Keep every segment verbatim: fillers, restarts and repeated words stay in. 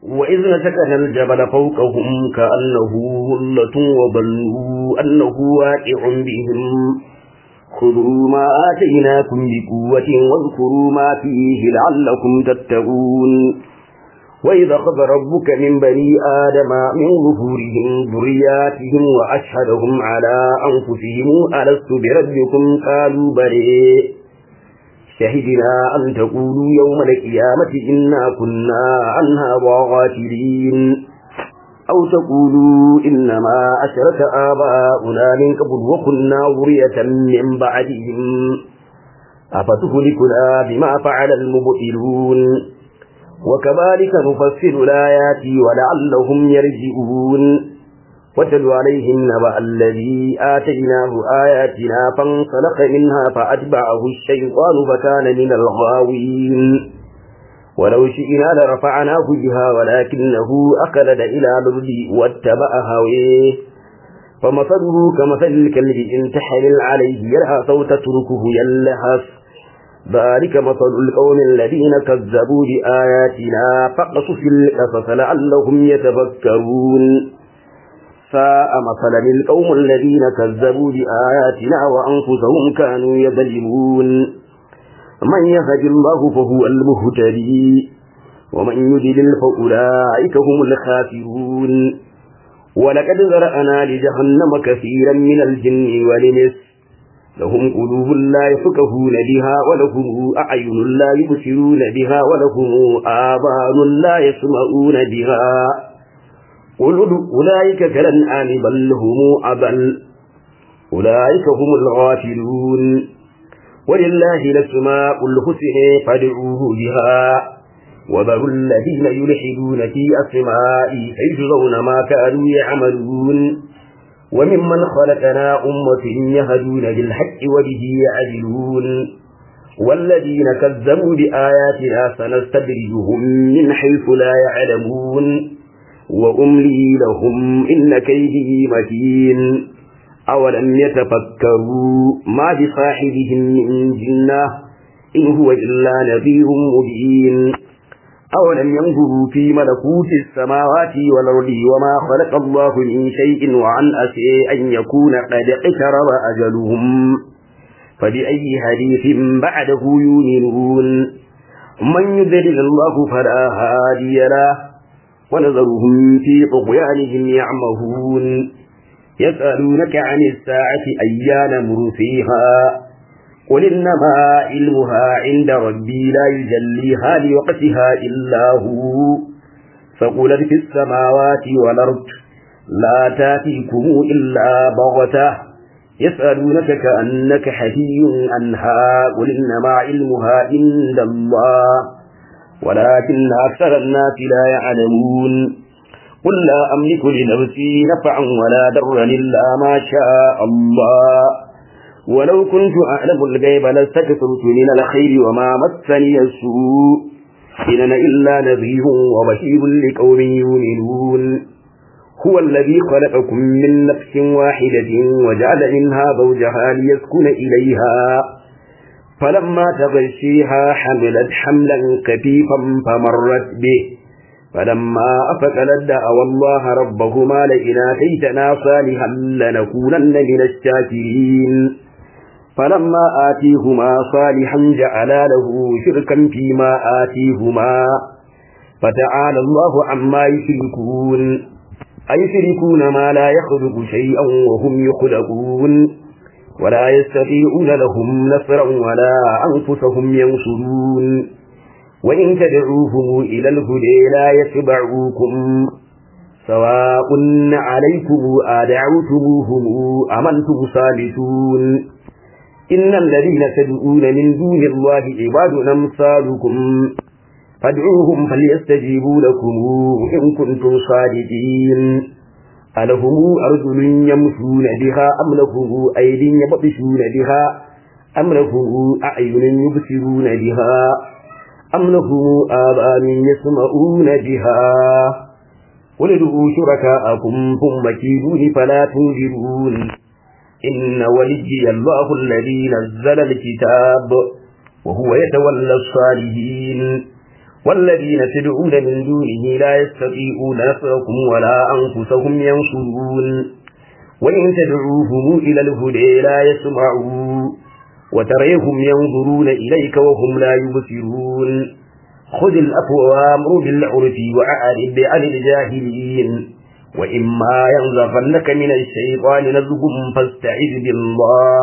وإذ نتكنا الجبل فوقهم كأنه ظلة وظنوا أنه واقع بهم خذوا ما آتيناكم بقوة واذكروا ما فيه لعلكم تتقون وإذ أخذ ربك من بني آدم من ظهورهم ذرياتهم وأشهدهم على أنفسهم ألست بربكم قالوا بلى شهدنا أن تقولوا يوم القيامة إنا كنا عنها غافلين أو تقولوا إنما أشرك آباؤنا من قبل وكنا ذرية من بعدهم أفتهلكنا بما فعل المبطلون وكذلك نفسر الآيات ولعلهم يرجعون واتل عليهم نبأ الذي آتيناه آياتنا فانسلخ منها فأتبعه الشيطان فكان من الغاوين ولو شئنا لرفعناه بها ولكنه أخلد إلى الأرض واتبع هويه فمثله كمثل الكلب إن تحمل عليه يلهث أو تتركه يلهث ذلك مثل القوم الذين كذبوا بآياتنا فاقصص القصص لعلهم يتفكرون ساء مثلا القوم الذين كذبوا بآياتنا وأنفسهم كانوا يظلمون من يهد الله فهو المهتدي ومن يضلل فأولئك هم الخاسرون ولقد ذرأنا لجهنم كثيرا من الجن والإنس لهم قلوب لا يفقهون بها ولهم أعين لا يبصرون بها ولهم آذان لا يسمعون بها قل أولئك كالأنعام بل هم أضل أولئك هم الغافلون ولله الأسماء الحسنى فادعوه بها وذروا الذين يلحدون في أسمائه سيجزون ما كانوا يعملون وممن خلقنا أمة يهدون بالحق وبه يعدلون والذين كذبوا بآياتنا سنستدرجهم من حيث لا يعلمون وأملي لهم إن كيدي متين أولم يتفكروا ما بصاحبهم من جنة إن هو إلا نذير مبين أولم ينظروا في ملكوت السماوات والأرض وما خلق الله من شيء وعن أسى أن يكون قد اقترب أجلهم فبأي حديث بعده يؤمنون من يضلل الله فلا هادي له ونذرهم في طغيانهم يعمهون يسألونك عن الساعة أيان مرسيها قل إنما علمها عند ربي لا يجليها لوقتها إلا هو فقلت في السماوات والأرض لا تأتيكم إلا بغتة يسألونك كأنك حفي عنها قل إنما علمها عند الله ولكن أكثر الناس لا يعلمون قل لا أملك لنفسي نفعا ولا ضرا إلا ما شاء الله ولو كنت أعلم الغيب لاستكثرت من الخير وما مسني السوء إن أنا إلا نذير وبشير لقوم يؤمنون هو الذي خلقكم من نفس واحدة وجعل منها زوجها ليسكن إليها فلما تغشيها حملت حملا خفيفا فمرت به فلما أفقلت دعوا الله ربهما لئن آتيتنا صالحا لنكونن من الشاكرين فلما آتيهما صالحا جعلا له شركا فيما آتيهما فتعالى الله عما يشركون أيشركون ما لا يخلق شيئا وهم يخلقون ولا يستطيعون لهم نصرا ولا أنفسهم ينصرون وإن تدعوهم إلى الهدى لا يتبعوكم سواء عليكم أدعوتموهم أم أنتم صامتون إن الذين تدعون من دون الله عباد أمثالكم فادعوهم فليستجيبوا لكم إن كنتم صادقين ألهم أرجل يمشون بها أم لهم أيد يبطشون بها أم لهم أعين يبصرون بها أم لهم آذان يسمعون بها قل ادعوا شركاءكم ثم كيدون فلا تنذرون إن وليي الله الذي نزل الكتاب وهو يتولى الصالحين والذين تدعون من دونه لا يستطيعون نصركم ولا أنفسهم ينصرون وإن تدعوهم إلى الهدى لا يسمعون وتريهم ينظرون إليك وهم لا يبصرون خذ العفو وأمر بالعرف وأعرض عن الجاهلين وإما ينزغنك من الشيطان نزغ فاستعذ بالله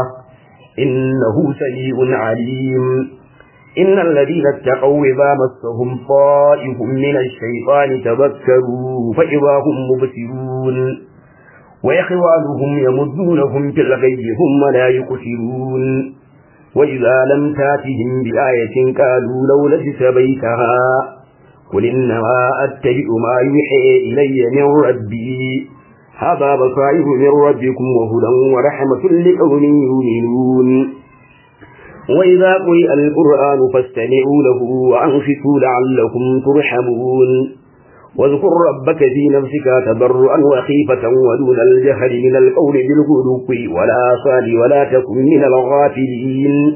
إنه سميع عليم إن الذين اتقوا إذا مسهم طائف من الشيطان تذكروا فإذا هم مبصرون وإخوانهم يمدونهم في الغي هم لا يقصرون وإذا لم تاتهم بآية قالوا لولا اجتبيتها قل إنما أتبع ما يوحى إلي من ربي هذا بصائر من ربكم وهدى ورحمة لقوم يؤمنون وإذا قرئ القرآن فاستمعوا له وأنصتوا لعلكم ترحمون واذكر ربك في نفسك تضرعا وخيفة ودون الجهر من القول بالغدو والآصال ولا تكن من الغافلين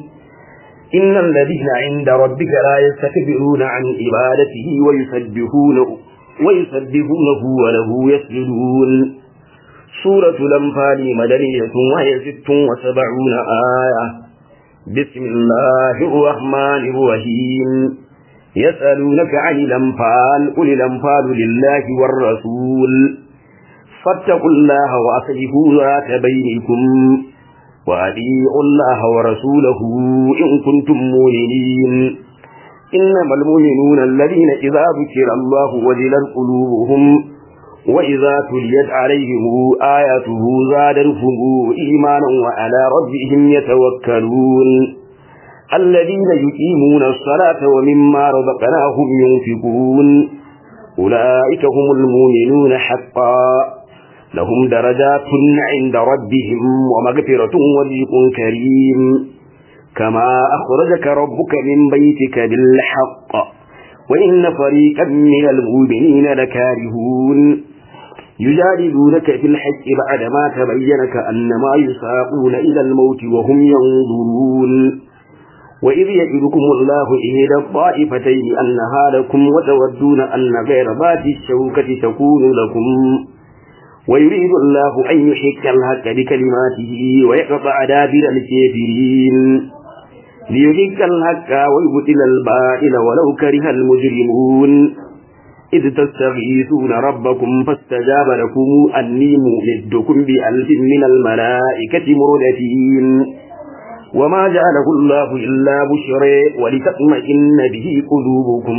إن الذين عند ربك لا يستكبرون عن عبادته ويسبحونه ويسبحونه وله يسجدون سورة الأنفال مدنية وهي ست وسبعون آية بسم الله الرحمن الرحيم يسألونك عن الأنفال قل الأنفال لله والرسول فاتقوا الله وأصلحوا ذات بينكم وأطيعوا الله ورسوله إن كنتم مؤمنين إنما المؤمنون الذين إذا ذكر الله وجلت قلوبهم وإذا تليت عليهم آياته زادتهم إيمانا وعلى ربهم يتوكلون الذين يقيمون الصلاة ومما رزقناهم ينفقون أولئك هم المؤمنون حقا لهم درجات عند ربهم ومغفرة ورزق كريم كما أخرجك ربك من بيتك بالحق وإن فريقا من المؤمنين لكارهون يجادلونك في الحق بعدما تبين كأنما يساقون إلى الموت وهم ينظرون وإذ يجدكم الله إحدى الطائفتين أنها لكم وتودون أن غير ذات الشوكة تكون لكم ويريد الله أن يحق الحق بكلماته ويقطع دابر الكافرين ليحق الحق ويبطل الباطل ولو كره المجرمون إذ تستغيثون ربكم فاستجاب لكم أني ممدكم بألف من الملائكة مردفين وما جعله الله إلا بشرى ولتطمئن به قلوبكم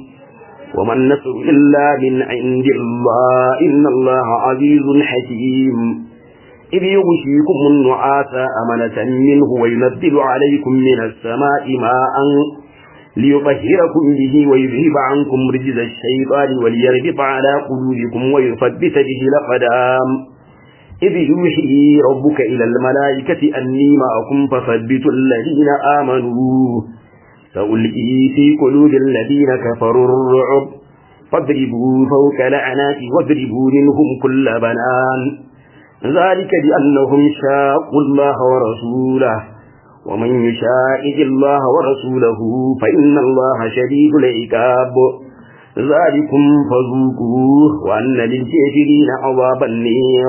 وما النصر إلا من عند الله إن الله عزيز حكيم إذ يغشيكم النعاس أمنة منه وينزل عليكم من السماء ماء ليطهركم به ويذهب عنكم رجز الشيطان وليربط على قلوبكم ويثبت به الأقدام إذ يوحي ربك إلى الملائكة أني معكم فثبتوا الذين آمنوا سألقي في قلوب الذين كفروا الرعب فاضربوا فوق الأعناق واضربوا منهم كل بنان ذلك بأنهم شاقوا الله ورسوله ومن يشاقق الله ورسوله فإن الله شديد العقاب ذلكم فذوقوه وأن للكافرين عذاب النير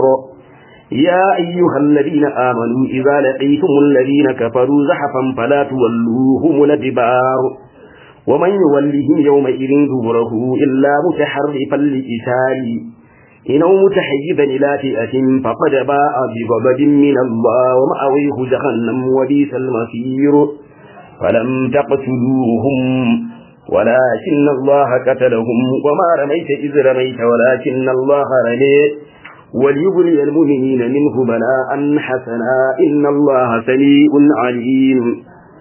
يا أيها الذين آمنوا إذا لقيتم الذين كفروا زحفا فلا تولوهم الأدبار ومن يولهم يومئذ دبره إلا متحرفا لقتال إنه متحيزا إلى فئة فقد باء بغضب من الله ومأويه جهنم وبئس المصير فلم تقتلوهم ولكن الله قتلهم وما رميت إذ رميت ولكن الله رمي وليبلي المؤمنين منه بلاء حسنا إن الله سميع عليم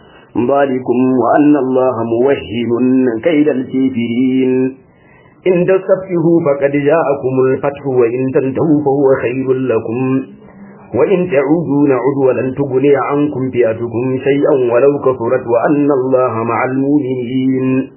ذلكم وأن الله موهن كيد الكافرين إن تستفتحوا فقد جاءكم الفتح وإن تنتهوا فهو خير لكم وإن تعودوا نعد ولن تغني عنكم فئتكم شيئا ولو كثرت وأن الله مع المؤمنين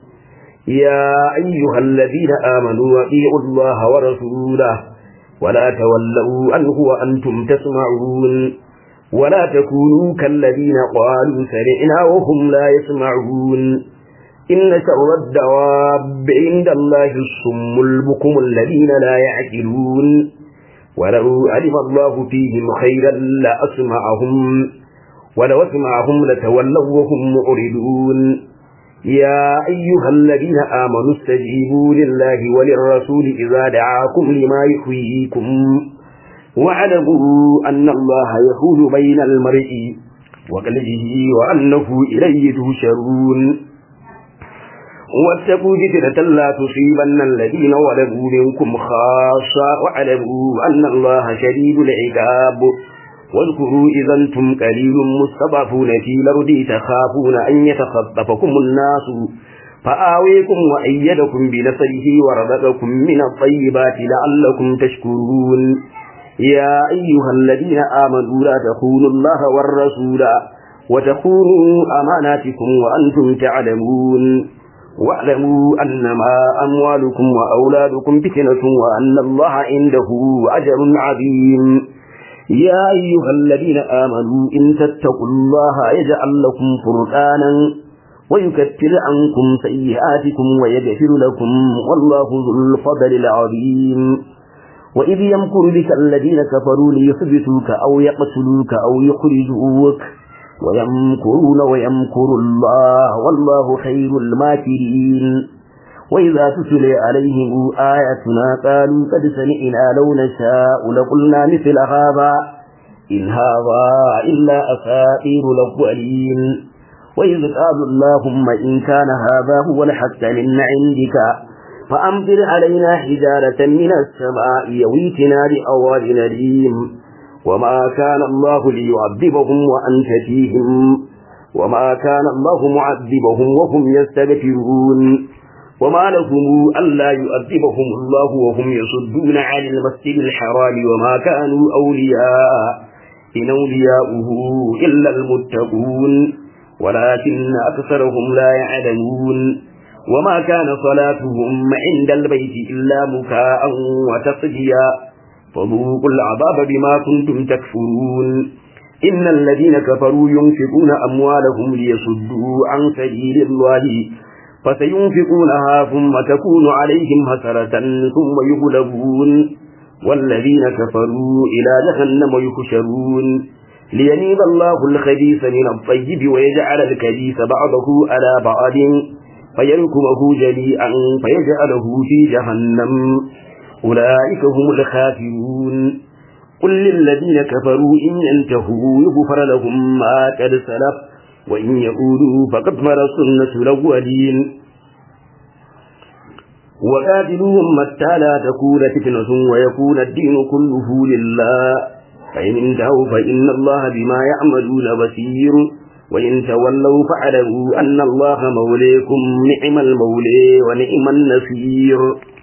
يا أيها الذين آمنوا أطيعوا الله ورسوله ولا تولوا عنه وأنتم تسمعون ولا تكونوا كالذين قالوا سمعنا وهم لا يسمعون إن شر الدواب عند الله الصم البكم الذين لا يعقلون ولو علم الله فيهم خيرا لأسمعهم ولو أسمعهم لتولوا وهم معرضون يا أيها الذين آمنوا استجيبوا لله وللرسول إذا دعاكم لما يحييكم واعلموا أن الله يحول بين المرء وقلبه وأنه إليه تهشرون واتقوا فتنة لا تصيبن الذين ظلموا منكم خاصة واعلموا أن الله شديد العقاب واذكروا إذا أنتم قليل مستضعفون في الأرض تخافون أن يتخطفكم الناس فآويكم وأيدكم بنصره ورزقكم من الطيبات لعلكم تشكرون يا أيها الذين آمنوا لا تخونوا الله والرسول وتخونوا أماناتكم وأنتم تعلمون واعلموا أنما أموالكم وأولادكم فتنة وأن الله عنده أجر عظيم يا أيها الذين آمنوا إن تتقوا الله يجعل لكم فرقانا ويكفر عنكم سيئاتكم ويغفر لكم والله ذو الفضل العظيم وإذ يمكر بك الذين كفروا ليثبتوك أو يقتلوك أو يخرجوك ويمكرون ويمكر الله والله خير الماكرين وإذا تتلى عليهم آياتنا قالوا قد سمعنا لو نشاء لقلنا مثل هذا إن هذا إلا أساطير الأولين وإذ قالوا اللهم إن كان هذا هو الحق من عندك فأمطر علينا حجارة من السماء يويتنا بعذاب أليم وما كان الله ليعذبهم وأنت فيهم وما كان الله معذبهم وهم يستغفرون وما لهم ألا يؤذبهم الله وهم يصدون عن المسجد الحرام وما كانوا أولياء إن أولياؤه إلا المتقون ولكن أكثرهم لا يعلمون وما كان صلاتهم عند البيت إلا مكاء وتصديا فذوقوا العذاب بما كنتم تكفرون إن الذين كفروا ينفقون أموالهم ليصدوا عن سبيل الله فسينفقونها ثم تكون عليهم حسرة ثم يغلبون والذين كفروا إلى جهنم يحشرون ليميز الله الخبيث من الطيب ويجعل الكبيث بعضه على بعض فيركمه جميعا فيجعله في جهنم أولئك هم الخاسرون قل للذين كفروا إن ينتهوا يغفر لهم ما قد سلف وإن يقولوا فقد مر سنة الأولين وقاتلوهم حتى لا تكون فتنة ويكون الدين كله لله فإن انتهوا فإن الله بما يعملون بصير وإن تولوا فاعلموا أن الله موليكم نعم المولى ونعم النصير.